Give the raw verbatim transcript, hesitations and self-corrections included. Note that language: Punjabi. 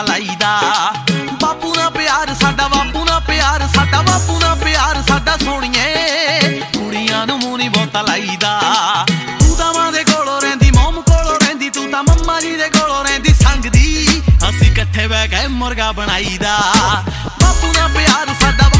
ਲਾਈਦਾ ਬਾਪੂ ਨਾਲ ਪਿਆਰ ਸਾਡਾ, ਬਾਪੂ ਨਾਲ ਪਿਆਰ ਸਾਡਾ, ਬਾਪੂ ਨਾਲ ਪਿਆਰ ਸਾਡਾ ਸੋਹਣੀਏ। ਕੁੜੀਆਂ ਨੂੰ ਮੂੰਹ ਨੀ ਬਹੁਤਾ ਲਾਈਦਾ। ਤੂੰ ਤਾਂ ਮਾਂ ਦੇ ਕੋਲੋਂ ਰਹਿੰਦੀ, ਮੋਮ ਕੋਲੋਂ ਰਹਿੰਦੀ, ਤੂੰ ਤਾਂ ਮੰਮਾ ਜੀ ਦੇ ਕੋਲੋਂ ਰਹਿੰਦੀ ਸੰਗਦੀ। ਅਸੀਂ ਇਕੱਠੇ ਬਹਿ ਕੇ ਮੁਰਗਾ ਬਣਾਈਦਾ। ਬਾਪੂ ਨਾਲ ਪਿਆਰ ਸਾਡਾ